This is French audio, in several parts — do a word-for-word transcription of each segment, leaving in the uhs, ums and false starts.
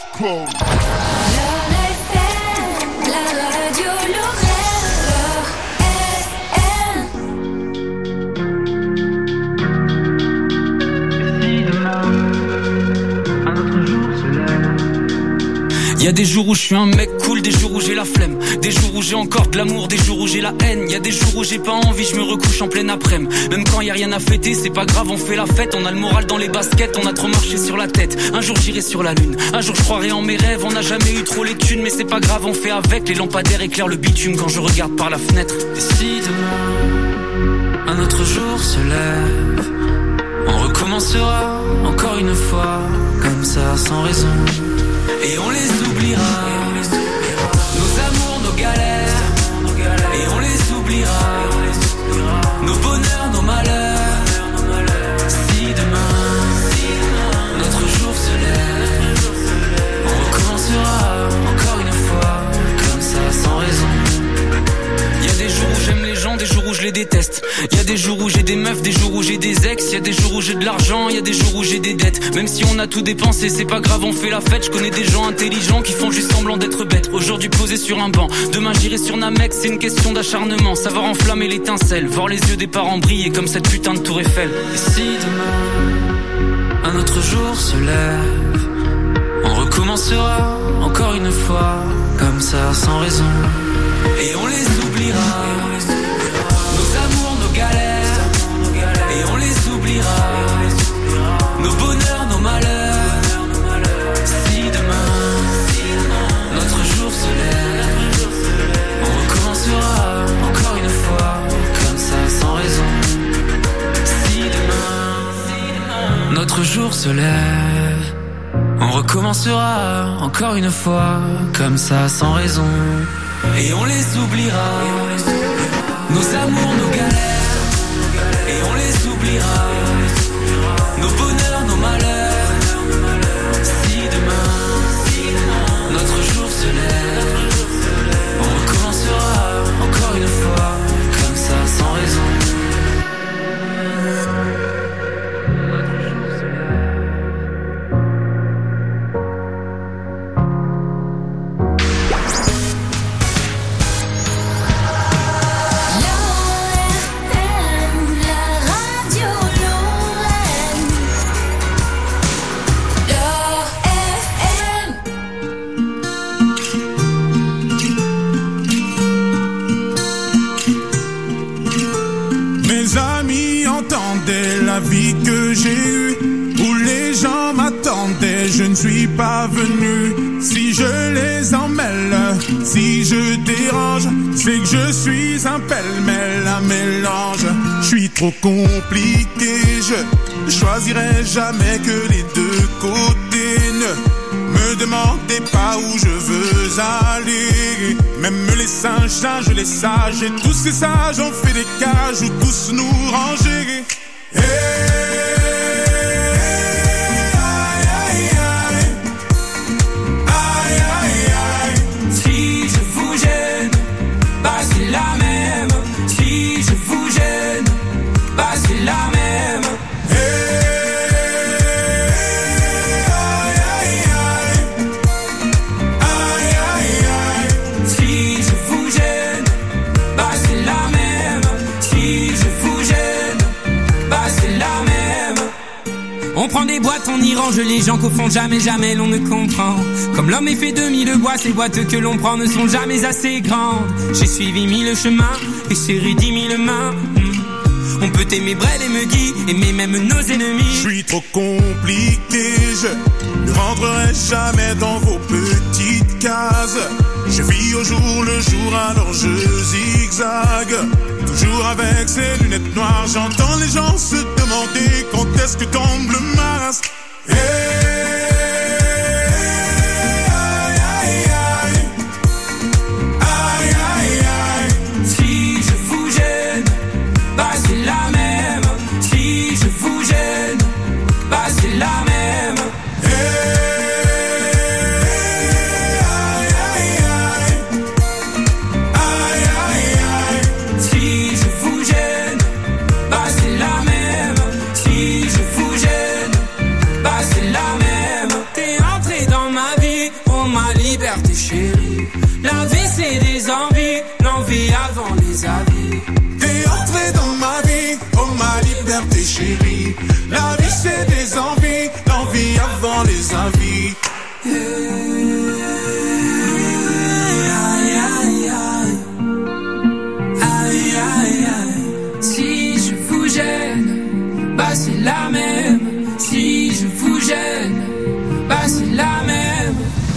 Club. Y'a des jours où je suis un mec cool, des jours où j'ai la flemme, des jours où j'ai encore de l'amour, des jours où j'ai la haine. Y'a des jours où j'ai pas envie, je me recouche en pleine après-midi. Même quand y'a rien à fêter, c'est pas grave, on fait la fête. On a le moral dans les baskets, on a trop marché sur la tête. Un jour j'irai sur la lune, un jour je croirai en mes rêves. On n'a jamais eu trop les thunes, mais c'est pas grave, on fait avec. Les lampadaires éclairent le bitume quand je regarde par la fenêtre. Et si demain, un autre jour se lève, on recommencera encore une fois, comme ça sans raison. Et on les oubliera, nos amours, nos galères, et on les oubliera, nos bonheurs, nos malheurs. Si demain, notre jour se lève, on recommencera encore une fois, comme ça sans raison. Y'a des jours où j'aime les gens, des jours où je les déteste. Y'a des jours où j'ai des meufs, des jours où j'ai des ex. Y'a des jours où j'ai de l'argent, y'a des jours où j'ai des dettes. Même si on a tout dépensé, c'est pas grave, on fait la fête. Je connais des gens intelligents qui font juste semblant d'être bêtes. Aujourd'hui posé sur un banc, demain j'irai sur Namek. C'est une question d'acharnement, savoir enflammer l'étincelle, voir les yeux des parents briller comme cette putain de tour Eiffel. Et si demain, un autre jour se lève, on recommencera encore une fois, comme ça sans raison. Et on les oubliera, nos amours, nos galères, et on les oubliera, nos bonheurs, nos malheurs. Si demain, notre jour se lève, on recommencera encore une fois, comme ça sans raison. Si demain, notre jour se lève, on recommencera encore une fois, comme ça sans raison. Et on les oubliera, nos amours, nos galères, et on les oubliera, nos bonheurs, nos malheurs. Si demain, notre jour se lève, on recommencera encore une fois, comme ça sans raison. La vie que j'ai eue, où les gens m'attendaient, je ne suis pas venu. Si je les emmêle, si je dérange, c'est que je suis un pêle-mêle, un mélange. Je suis trop compliqué, je choisirai jamais que les deux côtés. Ne me demandez pas où je veux aller. Même les singes, singes, les sages, et tous ces sages ont fait des cages où tous nous ranger. Hey, aïe, aïe, aïe. Aïe, aïe, aïe. Si je vous gêne, bah c'est la même. Si je vous gêne, bah c'est la même. Hey, aïe, aïe, aïe. Aïe, aïe, aïe. Si je vous gêne, bah c'est la même. Si je vous gêne, bah c'est la même. On prend des boîtes, on y range les gens qu'au fond jamais, jamais l'on ne comprend. Comme l'homme est fait de mille bois, ces boîtes que l'on prend ne sont jamais assez grandes. J'ai suivi mille chemins et serré dix mille mains. On peut aimer Brel et Meggy, aimer même nos ennemis. Je suis trop compliqué, je ne rentrerai jamais dans vos petites cases. Je vis au jour le jour, alors je zigzague. Toujours avec ces lunettes noires, j'entends les gens se demander quand est-ce que tombe le masque. Hey, aïe, aïe, aïe. Aïe, aïe, aïe. Si je vous gêne, bah c'est la même. Si je vous gêne, bah c'est la même. Hey, bah c'est la liberté chérie. La vie c'est des envies, l'envie avant les avis. T'es entré dans ma vie, oh ma liberté chérie. La vie c'est des envies, l'envie avant les avis. Hey, aïe, aïe, aïe. Aïe, aïe, aïe. Si je vous gêne, bah c'est la même. Si je vous gêne, bah c'est la même.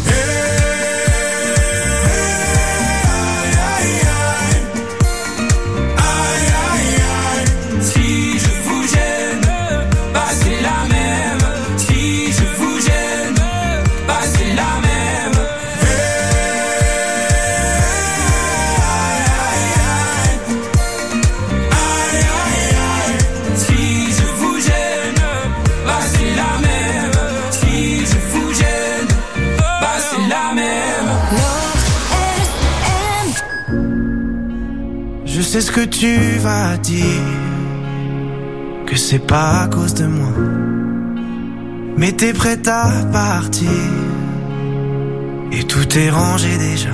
C'est ce que tu vas dire, que c'est pas à cause de moi, mais t'es prête à partir, et tout est rangé déjà.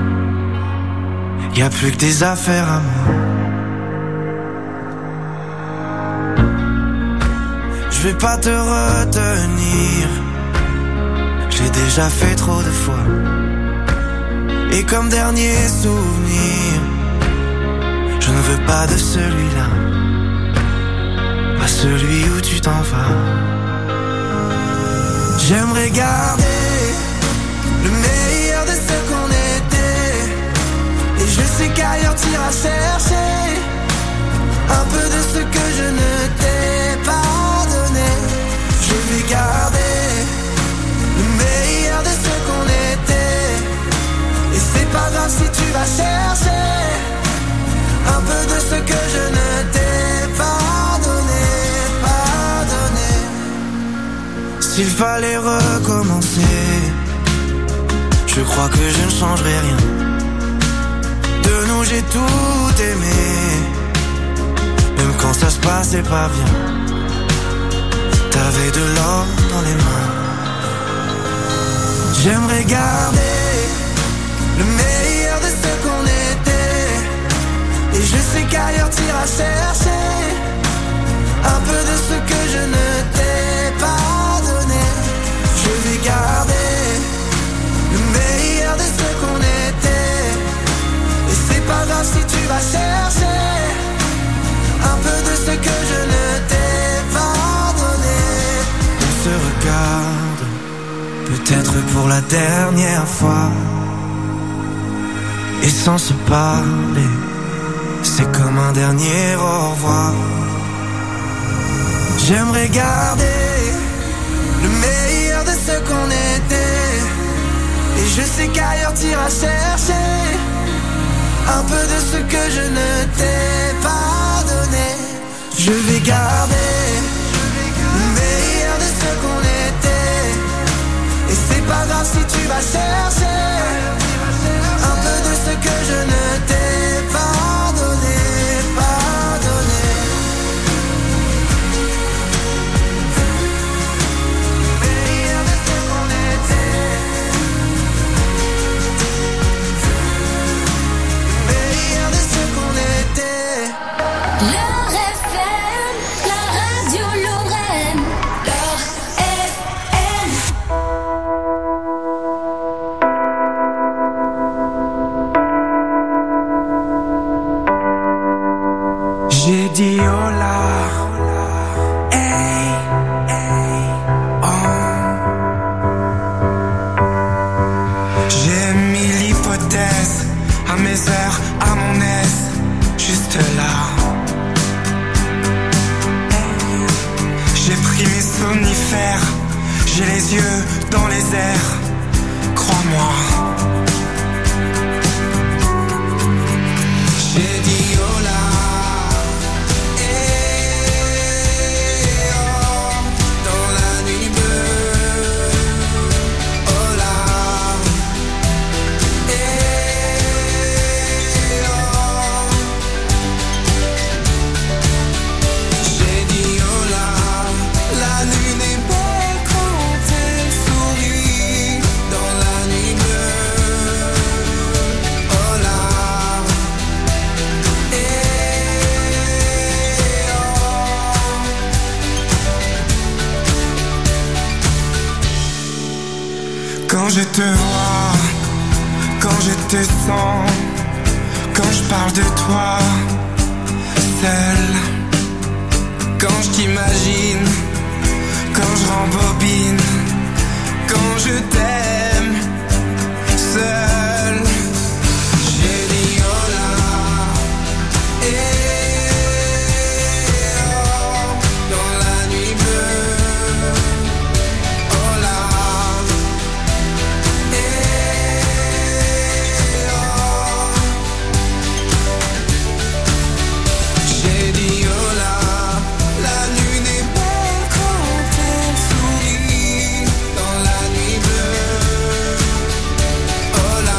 Y'a plus que des affaires à moi. Je vais pas te retenir, je l'ai déjà fait trop de fois, et comme dernier souvenir, je ne veux pas de celui-là, pas celui où tu t'en vas. J'aimerais garder le meilleur de ce qu'on était, et je sais qu'ailleurs t'iras chercher un peu de ce que je ne t'ai pas donné. Je vais garder le meilleur de ce qu'on était, et c'est pas grave si tu vas chercher un peu de ce que je ne t'ai pas donné, pas donné. S'il fallait recommencer, je crois que je ne changerai rien. De nous j'ai tout aimé, même quand ça se passait pas bien. T'avais de l'or dans les mains. J'aimerais garder le meilleur de ce qu'on était, et je sais qu'ailleurs t'iras chercher un peu de ce que je ne t'ai pas donné. Je vais garder le meilleur de ce qu'on était, et c'est pas grave si tu vas chercher un peu de ce que je ne t'ai pas donné. On se regarde, peut-être pour la dernière fois, et sans se parler, c'est comme un dernier au revoir. J'aimerais garder le meilleur de ce qu'on était, et je sais qu'ailleurs t'iras chercher un peu de ce que je ne t'ai pas donné. Je vais garder le meilleur de ce qu'on était, et c'est pas grave si tu vas chercher un peu de ce que je ne t'ai pas donné, pas donné. Meilleur de ce qu'on était, meilleur de ce qu'on était. Leur F M, la radio Lorraine. Leur F M. J'ai dit hola, hey, hey, oh. J'ai mis l'hypothèse à mes heures, à mon aise, juste là. Hey. J'ai pris mes somnifères, j'ai les yeux dans les airs, crois-moi. J'ai dit hola. La lune est belle quand elle sourit. Quand je te vois, quand je te sens, quand je parle de toi, seul. Quand je t'imagine, quand je rembobine, quand je t'aime, seul. J'ai dit oh là, et oh, dans la nuit bleue, oh là, et oh. J'ai dit oh là, la lune est belle quand elle sourit, dans la nuit bleue, oh là,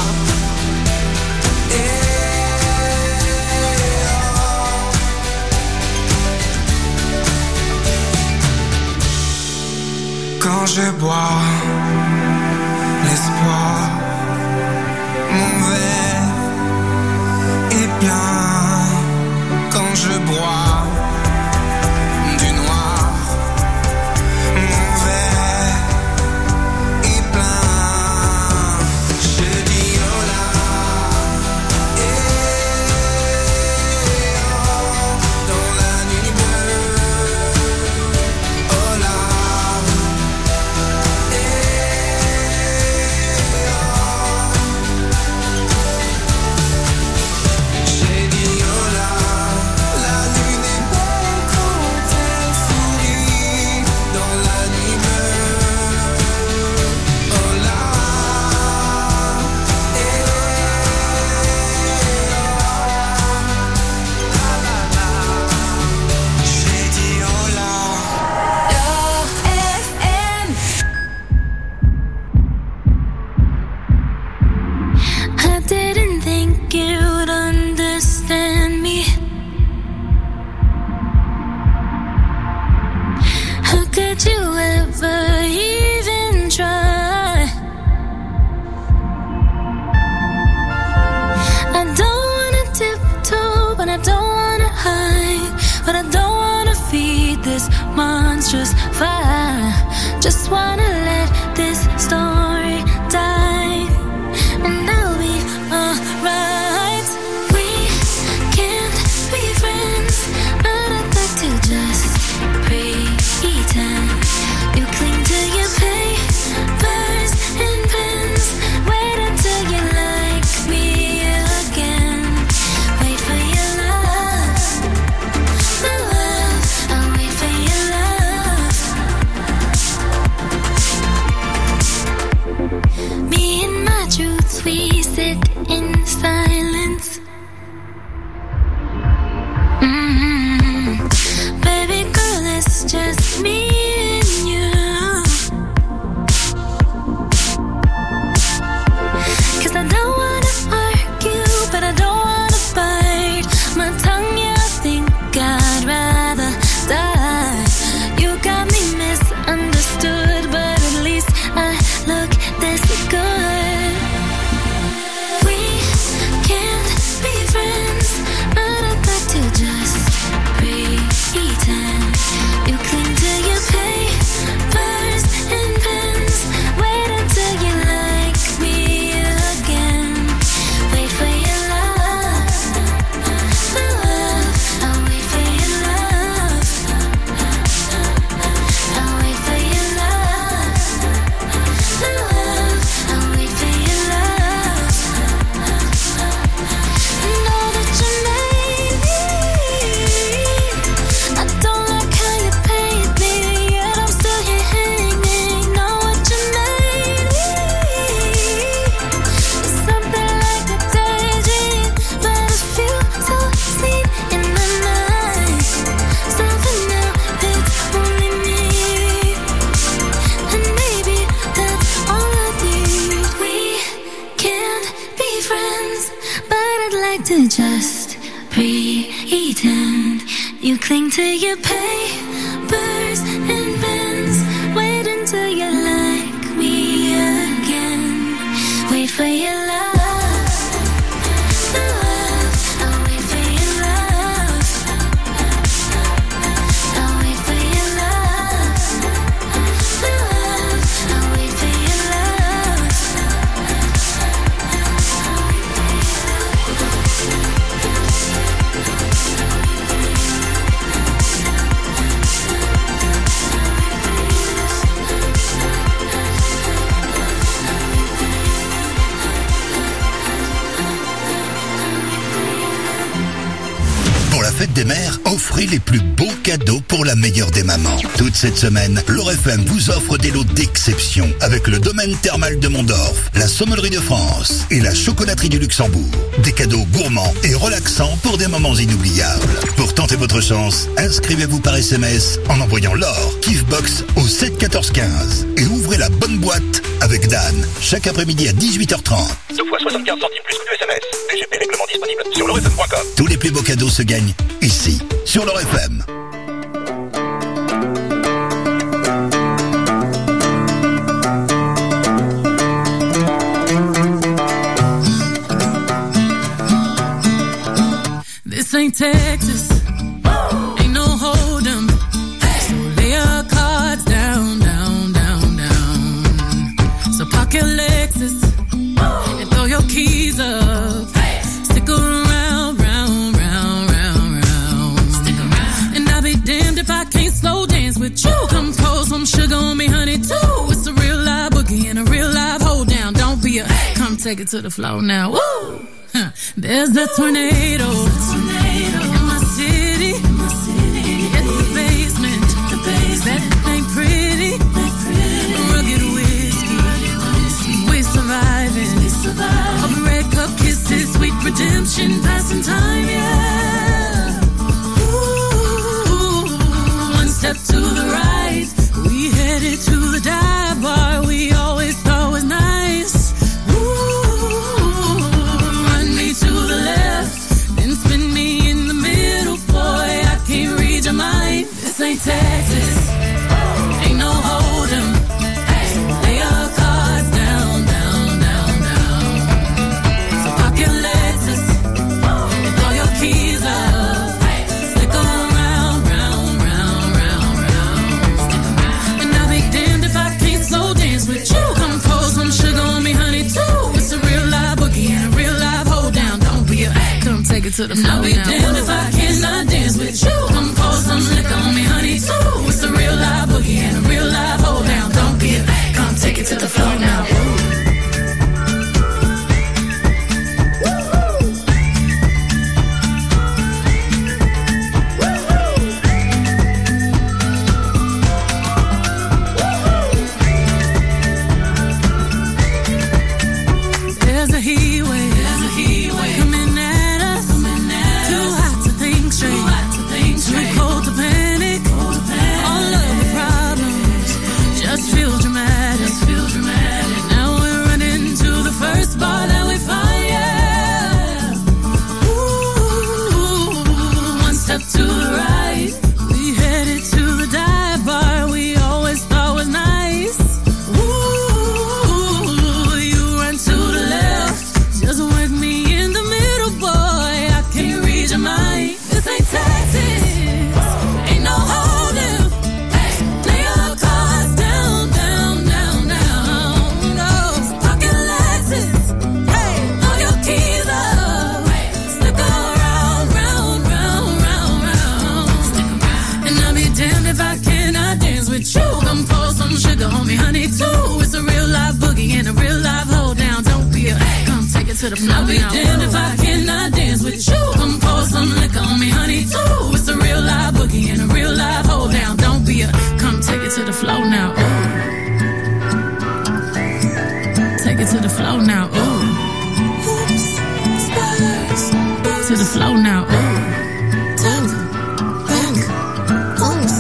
et oh. Quand je bois l'espoir, mon verre est plein. Quand je bois du noir, mon verre est plein. Je dis oh là, et oh, dans la nuit bleue, oh là, j'ai dit oh là, la lune est belle quand elle sourit, dans la nuit bleue, oh là, et j'ai dit oh là. I didn't think you'd understand me. How could you ever even try? I don't wanna tiptoe, but I don't wanna hide, but I don't wanna feed this monstrous fire. Just wanna let this story die, and I'll be alright. We can't be friends, but I'd like to just pretend. You cling to your papers and pens. Wait until you like me again. Wait for your love, love. I'll wait for your love. Me and my truths, we sit in silence. Mm-hmm. Baby girl, it's just me and you. 'Cause I don't wanna argue, but I don't wanna bite my tongue. Yeah, I think I'd rather die. You got me misunderstood, but at least I look this good. We can't be friends, but I'd like to just pretend. You cling to your papers and pens. Wait until you like me again. Wait for your love, love. I'll wait for your love. I'll wait for your love, love. I'll wait for your love. Know that you made me. I don't like how you paint me, yet I'm still here hanging. Know what you made me. It's something like a daydream, but it feels so sweet in the night. Something now that's only me, and maybe that's all I need. We can't be friends, but I'd like to just pretend. You cling to your papers and pens. Wait until you like me again. Wait for your love, love. I'll wait for your love. I'll wait for your love, love. I'll wait for your love. des mères, offrez les plus beaux cadeaux pour la meilleure des mamans. Toute cette semaine, l'Or F M vous offre des lots d'exception avec le domaine thermal de Mondorf, la Sommellerie de France et la Chocolaterie du Luxembourg. Des cadeaux gourmands et relaxants pour des moments inoubliables. Pour tenter votre chance, inscrivez-vous par S M S en envoyant l'or Kiffbox au sept quatorze quinze et ouvrez la bonne boîte avec Dan chaque après-midi à dix-huit heures trente. Deux fois soixante-quinze centimes plus coût du S M S. T G P règlement disponible sur lor f m point com. Tous les plus beaux cadeaux se gagnent ici, sur l'Or F M. This ain't Texas, ain't no hold'em. So lay your cards down, down, down, down. So park your Lexus and throw your keys up. Stick around, round, round, round, round. Stick around. And I'll be damned if I can't slow dance with you. Come pour some sugar on me, honey, too. It's a real live boogie and a real live hold down. Don't be a, come take it to the floor now. Woo! Huh. There's a tornado. tornado in my city. In my city. At the basement. The basement. That ain't pretty. Ain't pretty. Rugged whiskey. whiskey. We surviving. We surviving. Over red cup kisses, sweet redemption, passing time, yeah. Ooh, one step to the right. We headed to the dive bar. We always thought was nice. To the left, then spin me in the middle, boy. I can't read your mind. This ain't Texas, ain't no hold'em. Lay your cards down, down, down, down. So park your Lexus and throw your keys up. Stick around, round, round, round, round. And I'll be damned if I can't slow dance with you. Come pour some sugar on me, honey, too. It's a real live boogie and a real live hold down. Don't be a come take it to the floor. I'll be damned if I cannot dance with you. Come pour some liquor on me, honey, too. It's a real live boogie and a real live hold down. Don't be a come take it to the floor now. There's a heat wave. There's a heat wave coming at us. Coming at Too us. hot to think straight. Too hot to think straight. Too cold to panic. Cold to panic. All of the problems just feel dramatic. Just feel dramatic. Now we're running to the first bar that we find. Yeah. Ooh, one step to the right. We headed to the dive bar. We always thought was nice. Ooh, you run to the left. Just work me in the middle, boy. I can't read your mind. This ain't Texas. Ain't no hold'em. Lay your cards down, down, down, down. No, pocket Lexus. Hey, throw your keys up. Stick around, round, round, round, round. Stick around. And I'll be damned if I cannot dance with you. Come pour some sugar on me, honey, too. It's a real live boogie and a real live hold down. Don't be a come take it to the floor. I'll be damned if I cannot dance with you. Come pour some liquor on me, honey, too. It's a real live boogie and a real live hold down. Don't be a come take it to the floor now. Ooh. Take it to the floor now. Ooh. Oops. Spurs. To the floor now. Ooh. Tug. Back. Oops.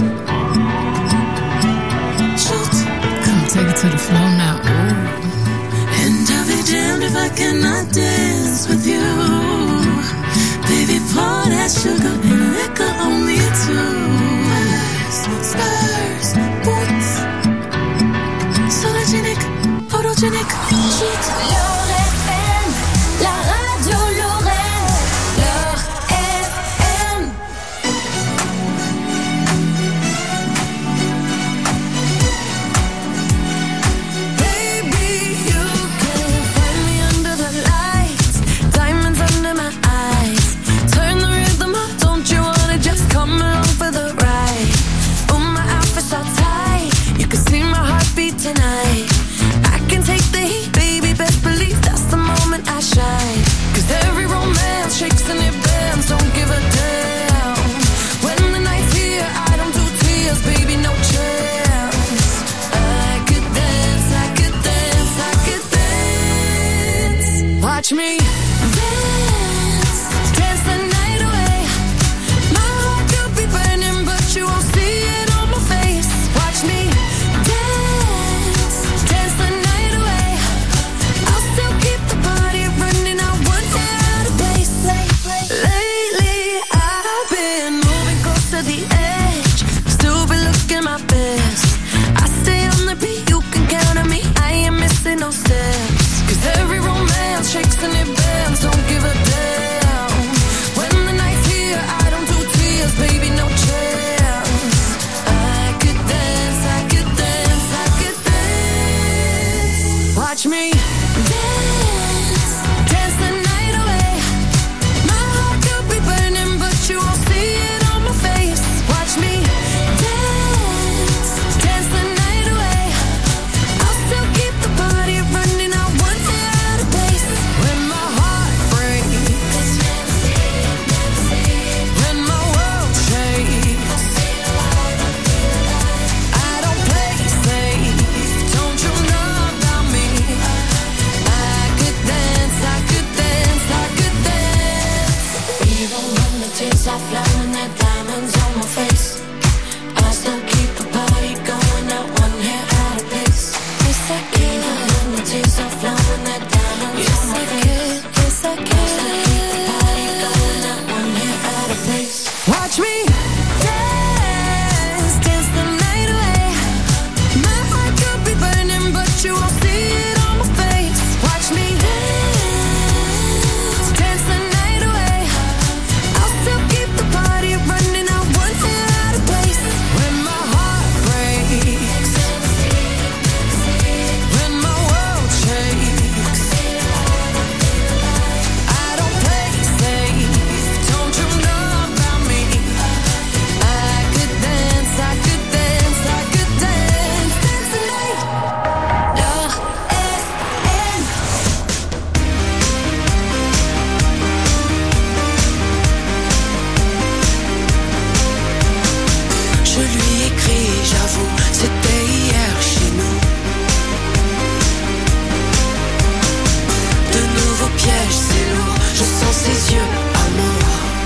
Shoot. Come take it to the floor now. Ooh. And I'll be damned if I cannot dance with you. Baby, pour that sugar and liquor on me too. Spurs, boots, sologenic, photogenic, shoot. L'Or F M, la radio Lorraine. L'Or F M. Baby, you can find me under the lights, diamonds under my eyes. Turn the rhythm up, don't you wanna just come along for the ride? Oh, my outfit's all tight, you can see my heartbeat tonight. I can take the heat, baby, best believe Watch me dance, dance the night away. My heart could be burning, but you won't see it on my face. Watch me dance, dance the night away. I'll still keep the party running, I won't get out of place. Lately, I've been moving close to the edge, still been looking my best. I stay on the beat, you can count on me, I ain't missing no steps. Cause every romance shakes and it bends, don't give a damn. When the night's here, I don't do tears, baby, no chance. I could dance, I could dance, I could dance. Watch me dance, dance the night away. My heart could be burning, but you won't see it on my face. Watch me dance, dance the night away. I'll still keep the party running, I won't get out of place. When my heart breaks, when my world shakes, I don't play safe, don't you know about me? I could dance, I could dance, I could dance. Even when the tears are flowing, the diamonds on my face, I still keep the party going, not one hair out of place. Yes, I can. Even when the tears are flowing, the diamonds on my face, yes, I can. I still keep the party going, not one hair out of place. Watch me dance, dance the night away. My heart could be burning, but you won't see it on my face. Watch me dance, dance the night away. I'll still keep the party running, I won't get out of place. When my heart breaks, when my world shakes, I don't play safe, don't you know about me? I could dance, I could dance, I could dance, dance the night. Love F M. Je lui écris, j'avoue, c'était hier chez nous. De nouveaux pièges, c'est lourd, je sens ses yeux, amour.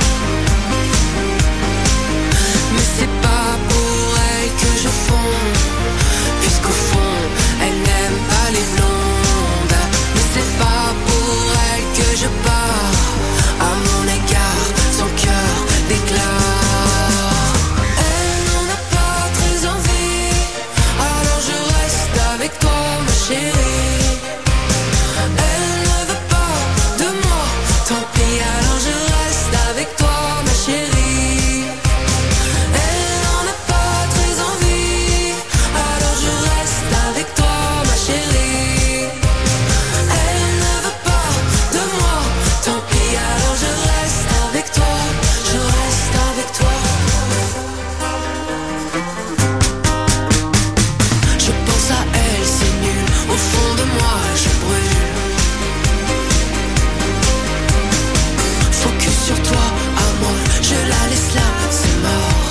Mais c'est pas pour elle que je fonds, puisqu'au fond, elle n'aime pas les blondes. Mais c'est pas pour elle que je pars, à mon égard, son cœur déclare. Elle n'en a pas très envie, alors je reste avec toi, ma chérie. Elle ne veut pas de moi, tant pis, alors je reste avec toi, ma chérie. Elle n'en a pas très envie, alors je reste avec toi, ma chérie. Elle ne veut pas de moi, tant pis, alors je reste avec toi, je reste avec toi. Je pense à elle, c'est nul, au fond de moi je brûle. Focus sur toi, amour, je la laisse là, c'est mort.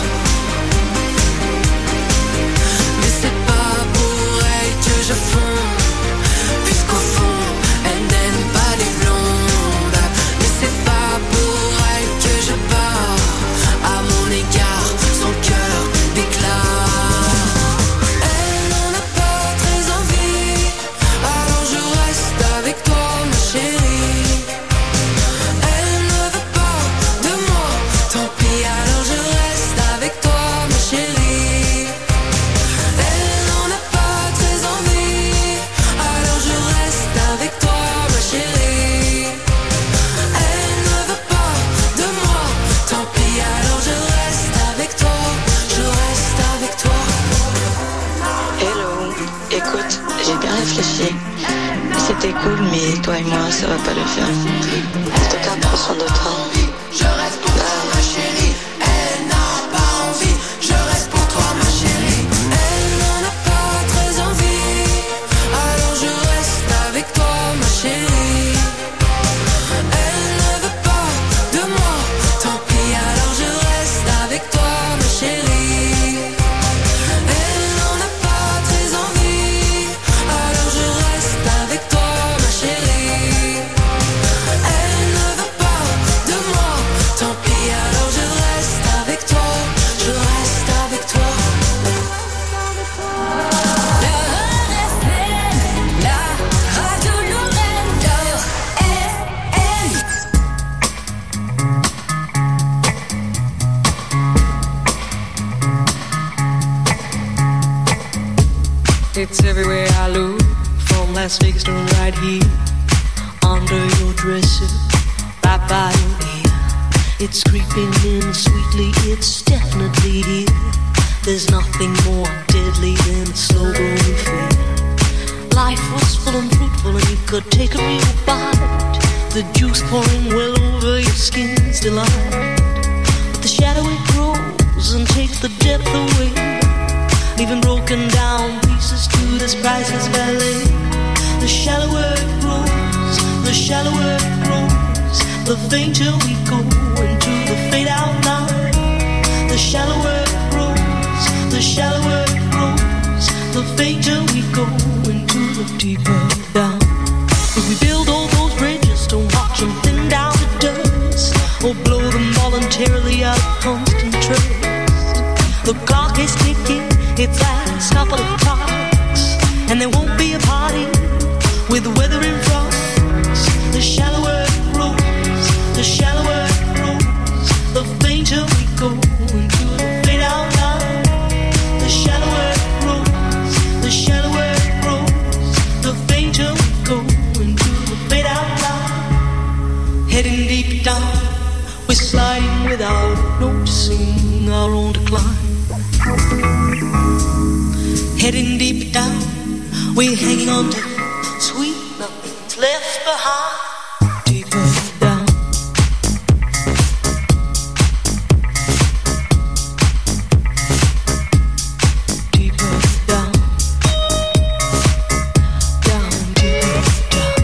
Mais c'est pas pour elle que je fonds, puisqu'au fond, elle n'aime pas les blondes. Mais c'est pas pour elle que je pars, à mon égard, son cœur déclare. Elle n'en a pas très envie, alors je reste avec toi, ma chérie. Elle ne veut pas de moi, tant pis, alors je reste avec toi, ma chérie. Elle n'en a pas très envie, alors je reste avec toi, ma chérie. Elle ne veut pas de moi, tant pis, alors je reste avec toi, je reste avec toi. Hello, écoute, j'ai bien réfléchi. C'était cool, mais toi et moi, ça va pas le faire. En tout cas, prends soin de toi. Je reste pour toi, ma chérie. Elle n'a pas envie. Je reste pour toi, ma chérie. Elle n'en a pas très envie, alors je reste avec toi, ma chérie. Elle ne veut pas de moi, tant pis, alors je reste avec toi, ma chérie. Elle n'en a pas très envie, alors je reste avec toi, ma chérie. It's everywhere I look, from Las Vegas to right here, under your dresser, right by your ear. It's creeping in sweetly, it's definitely here. There's nothing more deadly than a slow-growing fear. Life was full and fruitful and you could take a real bite. The juice pouring well over your skin's delight. But the shadow it grows and takes the depth away, leaving broken down pieces to this priceless ballet. The shallower it grows, the shallower it grows, the fainter we go into the fade out line. The shallower it grows, the shallower it grows, the fainter we go into the deeper down. If we build all those bridges, don't watch them thin down to dust, or blow them voluntarily out of constant trust. The clock is ticking, it's last couple of clocks, and there won't be a party with weather in front. The shallower it grows, the shallower it grows, the fainter we go into the fade out line. The shallower it grows, the shallower it grows, the fainter we go into the fade out line. Heading deep down, we're sliding without noticing our own decline. Heading deep down, we're hanging on to sweet nothing's left behind. Deeper down. Deeper down. Down, deeper down.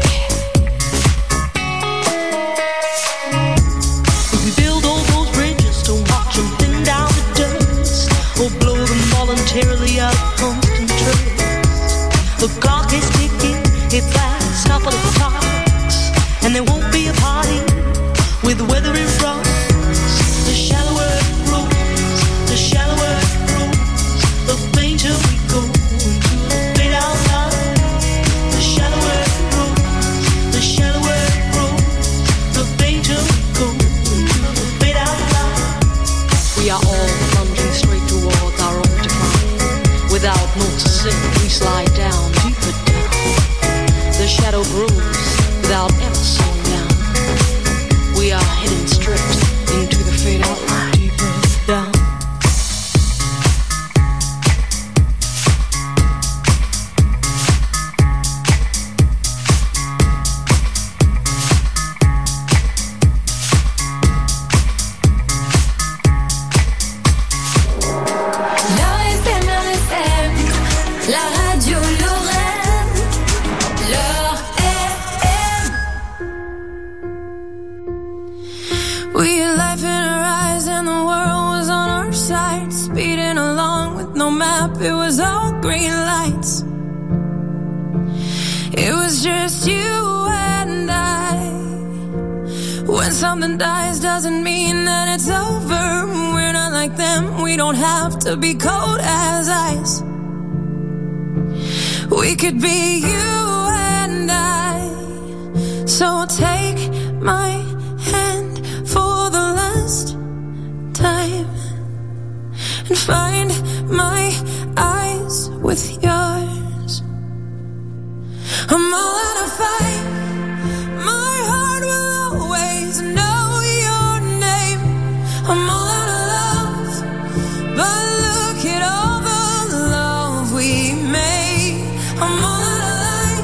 Yeah. If we build all those bridges, don't watch them thin down to dust, or blow them voluntarily out of constant trust. The clock is ticking, it's last couple of clocks, and there won't be a party with the weather in front. The shallower it grows, the shallower it grows, the fainter we go into the fade out line. The shallower it grows, the shallower it grows, the fainter we go into the fade out line. We are all plunging straight towards our own decline. Without noticing, we slide down, deeper down. The shadow grows without ever slowing down. We are heading straight into the fade out line. Deeper down. La radio Lorraine, L'heure F M. We had life in our eyes and the world was on our side, speeding along with no map, it was all green lights. It was just you and I. When something dies doesn't mean that it's over. We're not like them, we don't have to be cold as ice. We could be you and I. So take my hand for the last time and find my eyes with yours. I'm all out of fight. My heart will always know your name. I'm all out of love, but look at all the love we made. I'm all out of light.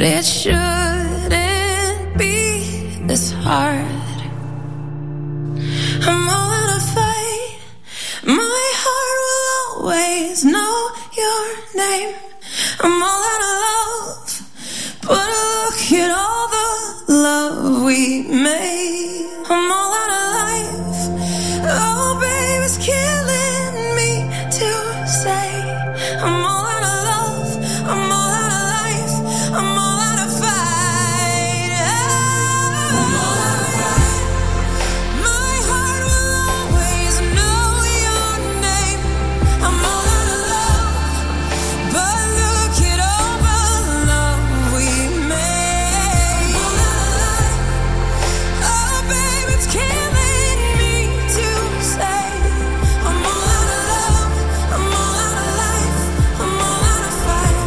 but it shouldn't be this hard. I'm all out of fight. My heart will always know your name. I'm all out of love, but look at all the love we made. I'm all out of life. Oh, babe, it's killing me to say. I'm all out of love. I'm all out of life. I'm all out of fight. Oh, I'm all out of fight. My heart will always know your name. I'm all out of love, but look at all the love we made. I'm all out of life. Oh, babe, it's killing me to say. I'm all out of love. I'm all out of life. I'm all out of fight.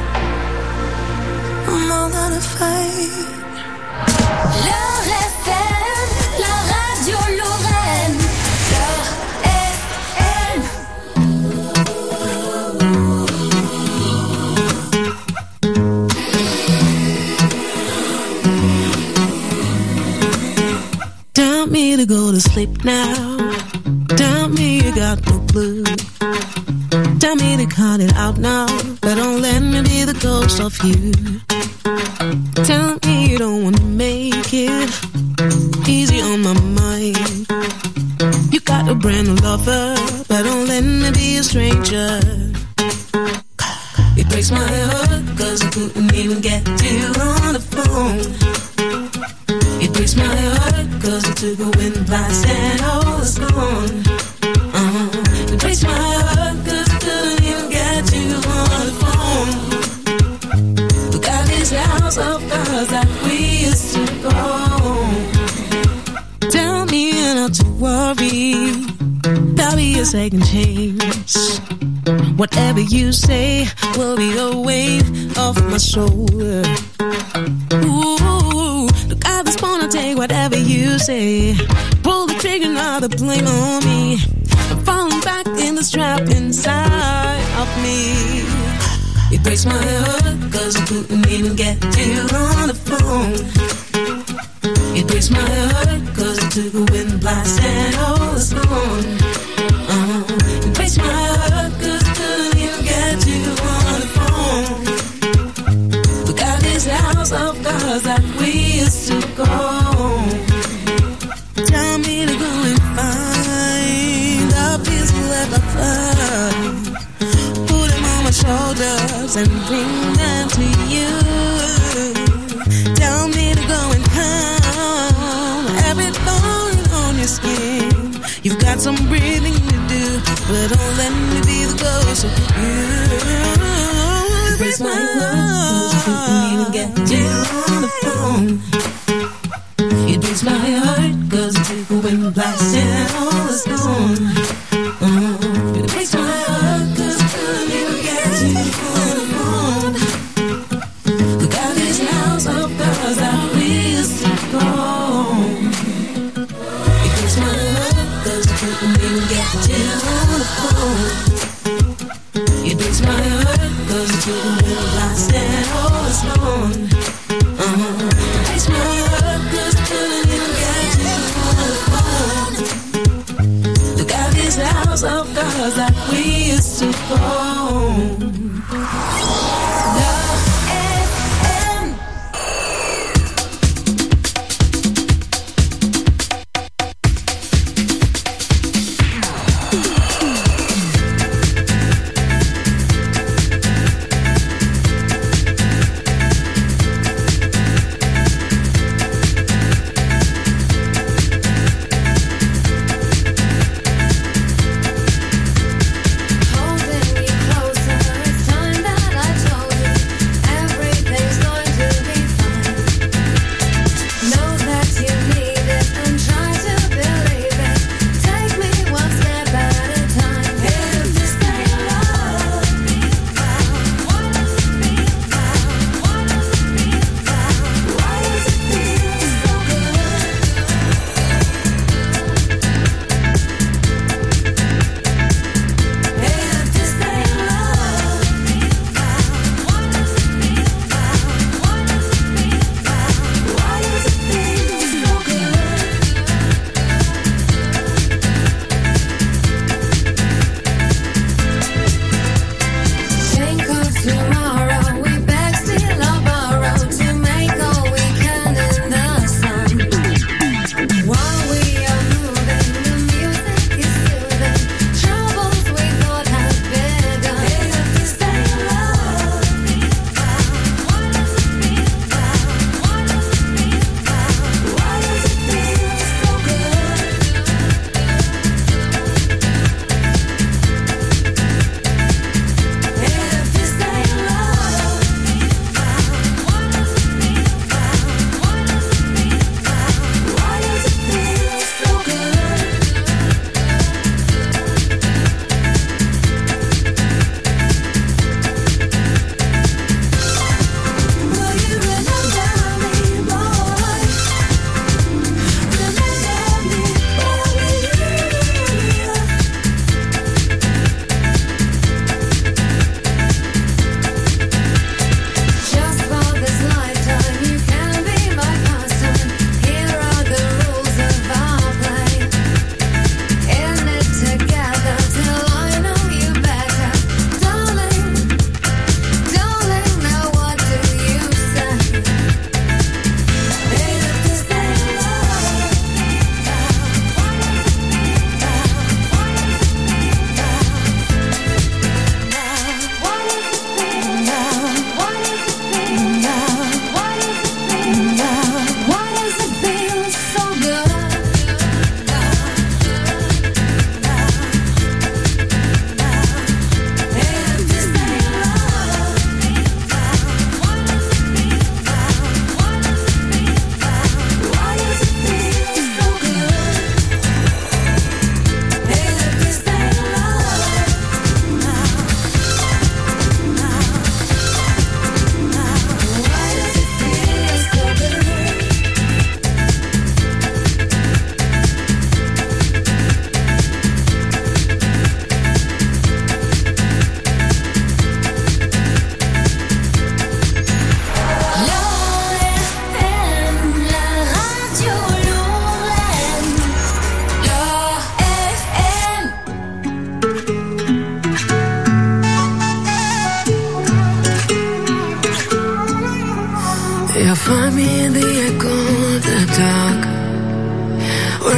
I'm all out of fight. L'heure F M, la radio Lorraine. L'heure F M. Tell me to go to sleep now. Tell me you got no clue. Tell me to cut it out now, but don't let me be the ghost of you. Tell me you don't wanna make it easy on my mind. You got a brand new lover, but don't let me be a stranger. It breaks my heart, cause I couldn't even get you on the phone. It breaks my heart, cause I took a wind blast and all is gone. Uh-huh. It breaks my heart, cause I couldn't even get you on the phone. Look at this house of cards that we used to go. Tell me not to worry, there'll be a second chance. Whatever you say will be a weight off my shoulder. Ooh, look, I just wanna take whatever you say. Pull the trigger, now the blame on me. I'm falling back in this trap inside of me. It breaks my heart, cause I couldn't even get you on the phone. It breaks my heart, cause I took a wind blast and all is gone. Uh-huh. It breaks my heart, cause I couldn't even get you on the phone. Look at this house of cards that we used to go. Tell me to go and find a piece of left find. Put them on my shoulders and bring them to you. Tell me to go and calm every thorn on your skin. You've got some breathing to do, but don't let me be the ghost of you. It breaks my heart, cause I couldn't even get you on the phone. It breaks my heart, cause I took a wind blast and all is gone. Uh-huh. It breaks my heart, cause I couldn't even get you on the phone. Look at this house of cards that we used to go. It breaks my heart, cause I couldn't even get you on the phone. It breaks my heart, cause I took a wind blast and all is gone. Uh-huh. It breaks my heart, cause I couldn't even get you on the phone. Look at this house of cards that we used to go. Hoping you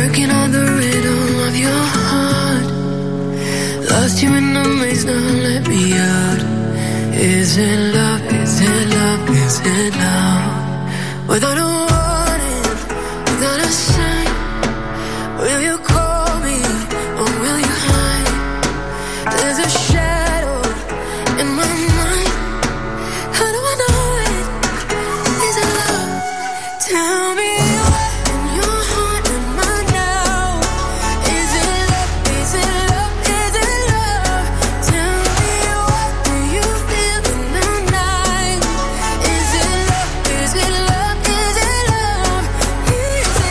Working on the riddle of your heart. Lost you in the maze, now let me out. Is it love, is it love, is it love? Without a warning, without a sign, will you call me or will you hide? There's a shadow in my mind. How do I know it? Is it love? Tell me what in your heart am I now? Is it love? Is it love? Is it love? Tell me what do you feel in the night? Is it love? Is it love? Is it love? Is it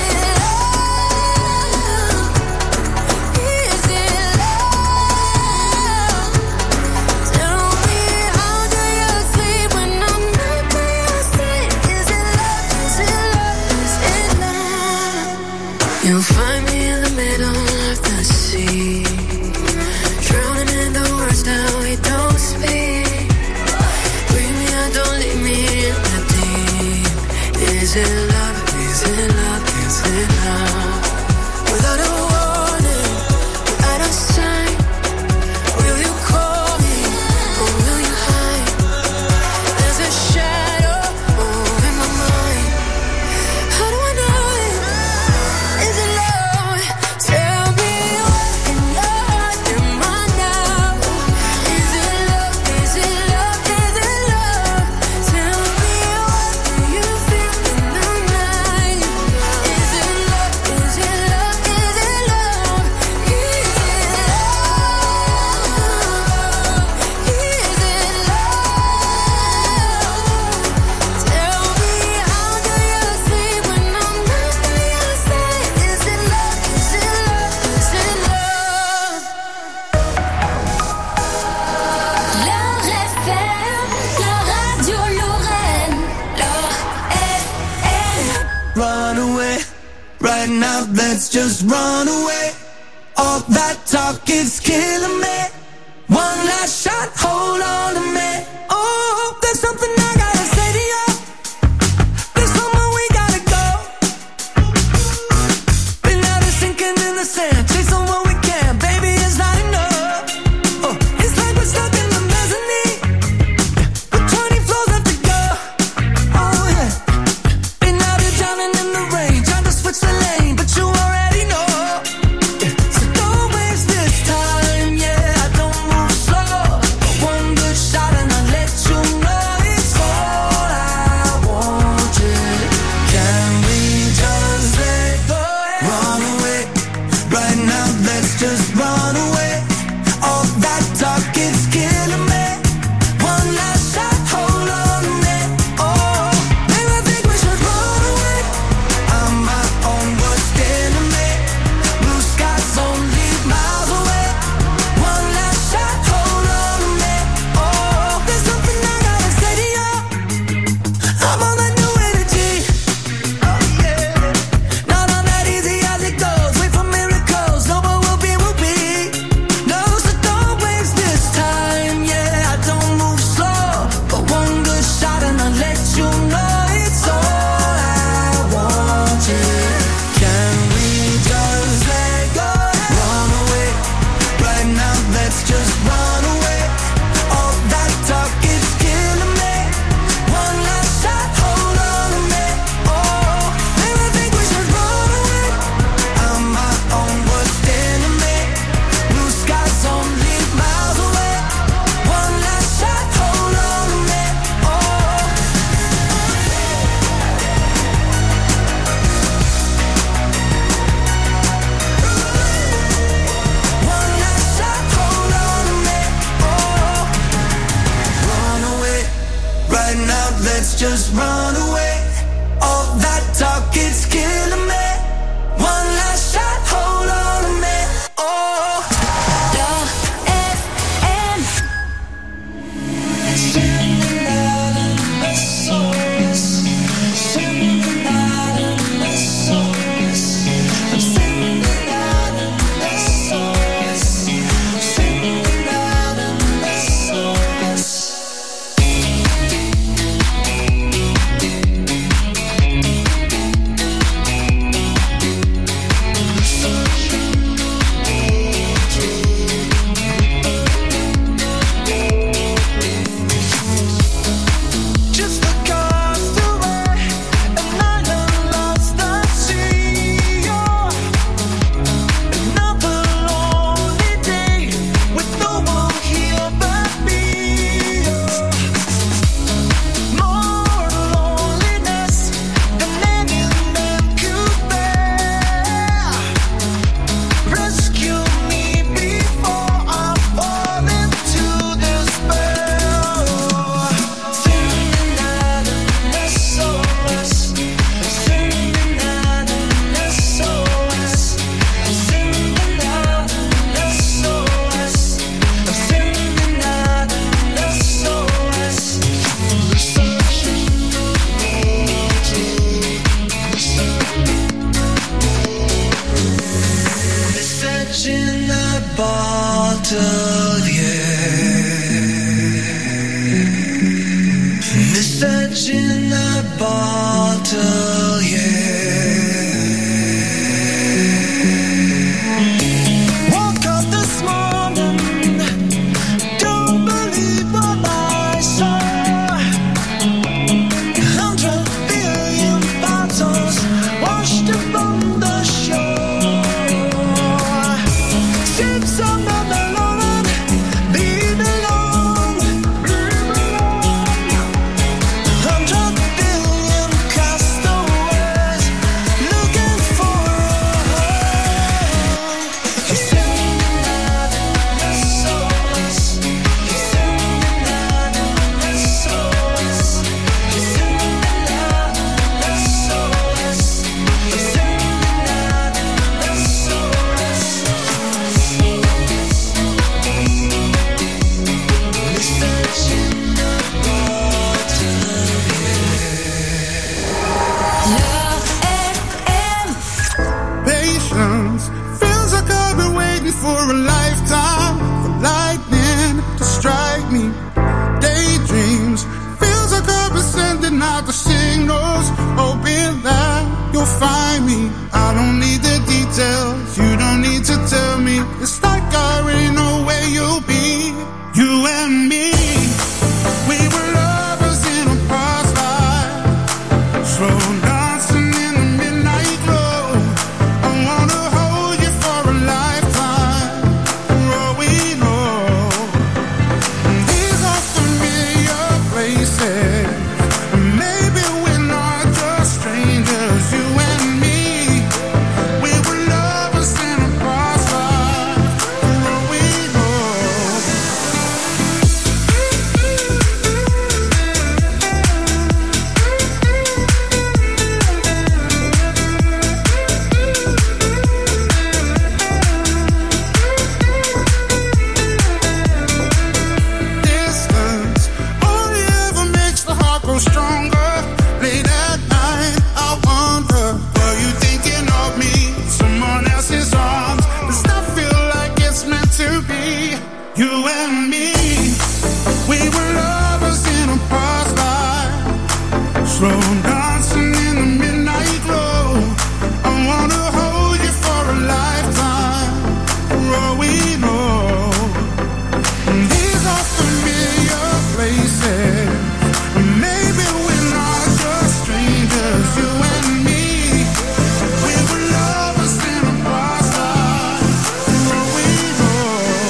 love? Is it love? Tell me how do you sleep when I'm not by your side? Is it love? Is it love? Is it love? You'll find me in the middle of the sea, drowning in the words that we don't speak. Bring me out, don't leave me in the deep. Is it love? Is it love? Is it love? Without a warning, without a sign, will you call me or will you hide? There's a shadow over my mind. How do I know it? Is it love? Tell me what in your heart am I now? Is it love? Is it love? Is it love? Tell me what do you feel in the night? Is it love? Is it love? Is it love? Is it love? Is it love? Tell me how do you sleep when I'm not by your side? Is it love? Is it love? Is it love? Leur F M, la radio Lorraine. Leur F M. Run away, right now let's just run away. All that talk is killing me. One last shot, hold on to me. Oh, there's something I gotta say to you. There's somewhere we gotta go. Been out of sinking in the sand, chasing what we can, baby, it's not enough. Oh, it's like we're stuck in the mezzanine, with twenty floors left to go. Oh yeah. Been out here drowning in the rain, trying to switch the lane, but you already know. Yeah. So don't waste this time, yeah. I don't move slow. One good shot and I'll let you know it's all I wanted. Can we just let go? Run away, right now let's just run away. All that talk is killing me. One last shot, hold on to me. Oh, maybe I think we should run away. I'm my own worst enemy. Blue skies only miles away. One last shot, hold on to me. Oh, there's something I gotta say to you. I'm on that new energy. Oh yeah, not on that easy as it goes. Wait for miracles, no, but we'll be, we'll be. No, so don't waste this time, yeah. I don't move slow, but one good shot and I'll let you know it's all I wanted. Can we just let go? Run away, right now let's just run away. All that talk is killing me. One last shot, hold on to me. Oh, maybe I think we should run away. I'm my own worst enemy. Blue skies only miles away. One last shot, hold on to me. Oh, one last shot, hold on to me. Oh, run away, right now let's just run away. All that talk is killing me. One last shot, hold on to me. Oh, Leur F M. I'm bottle, yeah. Message in a bottle, yeah. Woke up this morning, don't believe what I saw. Hundred billion bottles washed upon the shore. Ships on the melon, leave alone, leave alone. Hundred billion castaways looking for a home. He's in the night, that's soulless. He's in the night, that's soulless. He's in the night, that's soulless. He's in the night, that's soulless. Message in a bottle, Love F M. Patience feels like I've been waiting for a lifetime for lightning to strike me. Daydreams feels like I've been sending out the signals, hoping that you'll find me. I don't need the details, you don't need to tell me. It's like I already know where you'll be. You and me, we were lovers in a past life, slow dancing in the midnight glow. I wanna hold you for a lifetime, for all we know. These are familiar places, maybe we're not just strangers. You and me, we were lovers in a past life, for all we know. Distance only ever makes the heart grow stronger. Late at night, I wonder, were you thinking of me? Someone else's arms. Does that feel like it's meant to be? You and me, we were lovers in a past life, slow dancing in the midnight glow. I wanna hold you for a lifetime, for all we know. These are familiar places, maybe we're not just strangers. You and me, we were lovers in a past life, for all we know.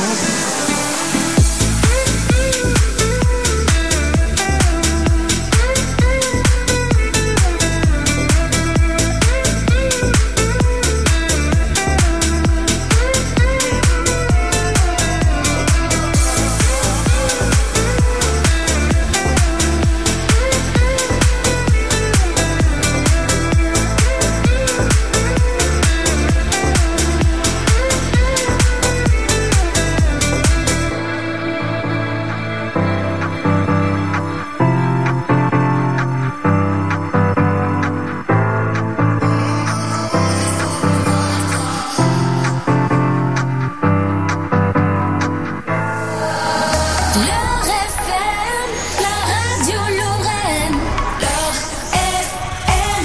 Leur F M, la radio Lorraine. Leur F M.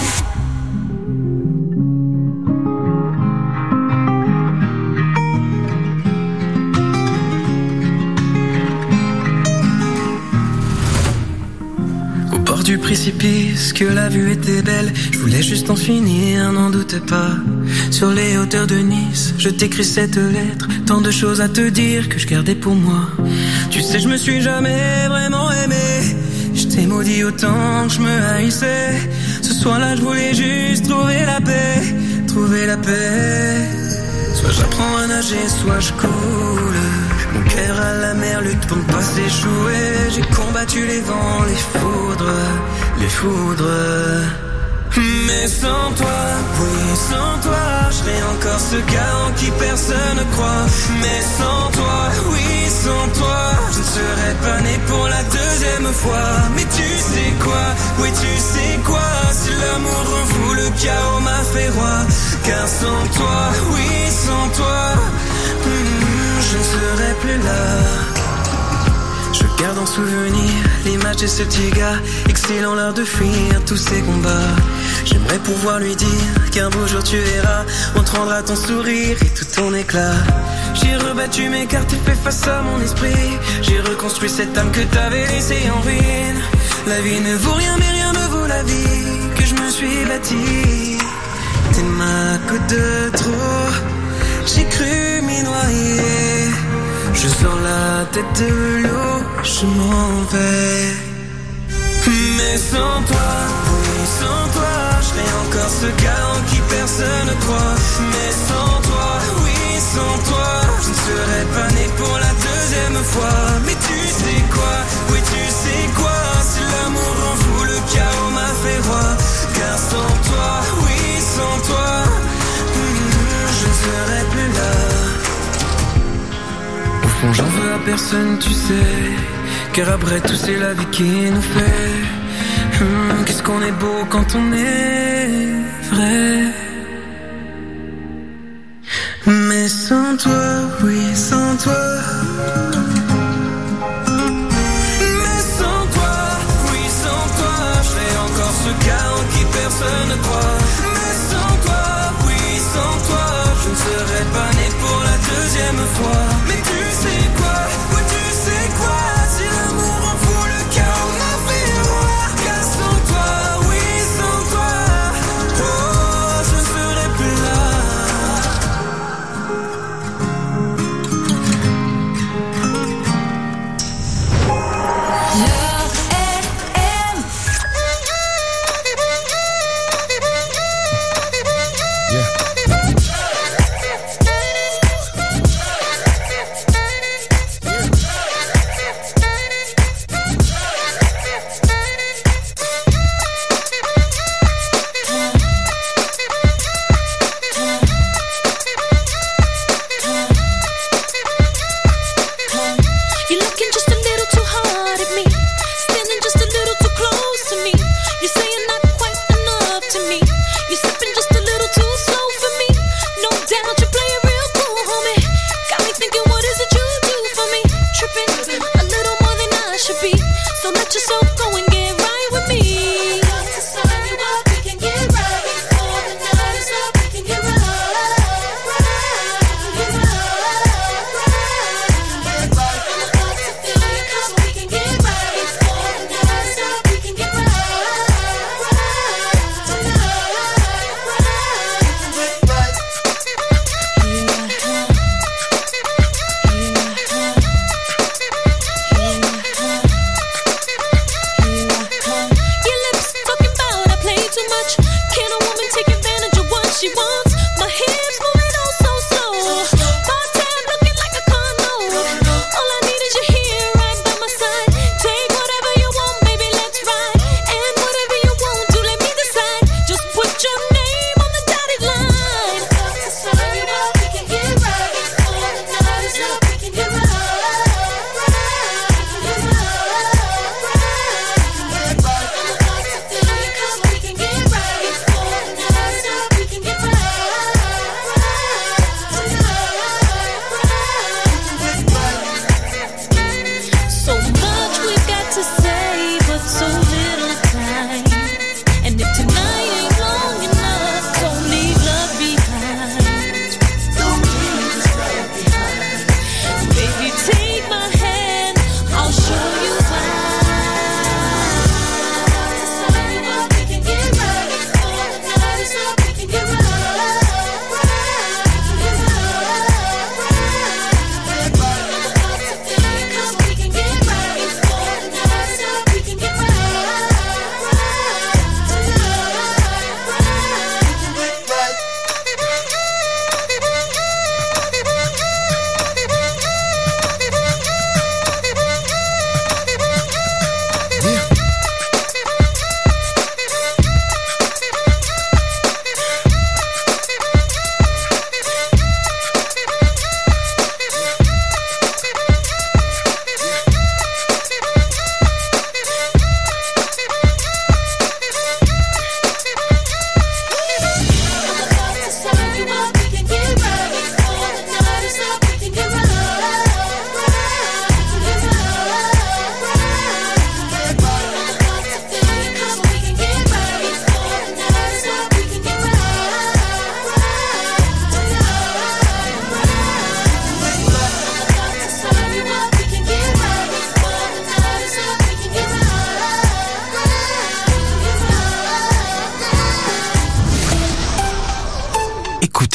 Au bord du précipice, que la vue était belle. Je voulais juste en finir, n'en doute pas. Sur les hauteurs de Nice, je t'écris cette lettre. Tant de choses à te dire que je gardais pour moi. Tu sais, je me suis jamais vraiment aimé. Je t'ai maudit autant que je me haïssais. Ce soir-là, je voulais juste trouver la paix. Trouver la paix. Soit j'apprends à nager, soit je coule. Mon cœur à la mer lutte pour ne pas s'échouer. J'ai combattu les vents, les foudres, les foudres. Mais sans toi, oui, sans toi, je serais encore ce gars en qui personne ne croit. Mais sans toi, oui, sans toi, je ne serais pas né pour la deuxième fois. Mais tu sais quoi, oui, tu sais quoi, si l'amour rend fou, le chaos m'a fait roi. Car sans toi, oui, sans toi, hmm, je ne serai plus là. Je garde en souvenir l'image de ce petit gars, excellant l'art de fuir tous ces combats. J'aimerais pouvoir lui dire qu'un beau jour tu verras, on te rendra ton sourire et tout ton éclat. J'ai rebattu mes cartes et fait face à mon esprit. J'ai reconstruit cette âme que t'avais laissée en ruine. La vie ne vaut rien mais rien ne vaut la vie que je me suis bâtie. T'es ma côte de trop, j'ai cru m'y noyer. Je sors la tête de l'eau, je m'en vais. Mais sans toi, oui sans toi, je serai encore ce gars en qui personne ne croit. Mais sans toi, oui sans toi, je ne serais pas né pour la deuxième fois. Mais tu sais quoi, oui tu sais quoi, si l'amour en fou, le chaos m'a fait roi. Car sans toi, oui sans toi, je ne serai plus là. Au fond j'en veux à personne tu sais, car après tout c'est la vie qui nous fait. Hum, qu'est-ce qu'on est beau quand on est vrai. Mais sans toi, oui sans toi. Mais sans toi, oui sans toi, je serai encore ce gars en qui personne ne croit. Mais sans toi, oui sans toi, je ne serai pas né pour la deuxième fois. Mais tu sais quoi, oui tu sais quoi, si l'amour en fout le chaos m'a fait roi. Car sans toi, oui sans toi, oh je ne serai plus là.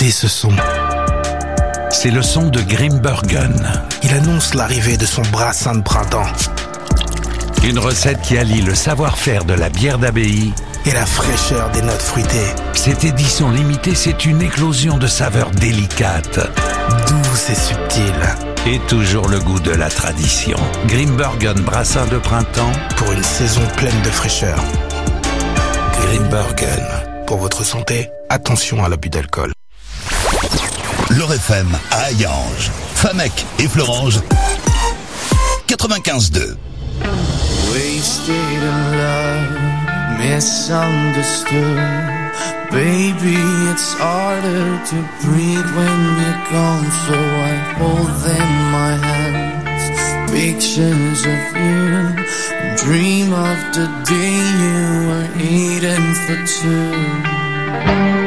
est ce son? C'est le son de Grimbergen. Il annonce l'arrivée de son brassin de printemps. Une recette qui allie le savoir-faire de la bière d'abbaye et la fraîcheur des notes fruitées. Cette édition limitée, c'est une éclosion de saveurs délicates, douces et subtiles. Et toujours le goût de la tradition. Grimbergen brassin de printemps pour une saison pleine de fraîcheur. Grimbergen. Pour votre santé, attention à l'abus d'alcool. L'Or F M à Hayange, Famec et Florange, quatre-vingt-quinze deux. Wasted in love, misunderstood. Baby, it's harder to breathe when you're gone, so I hold in my hands pictures of you, and dream of the day you were eating for two.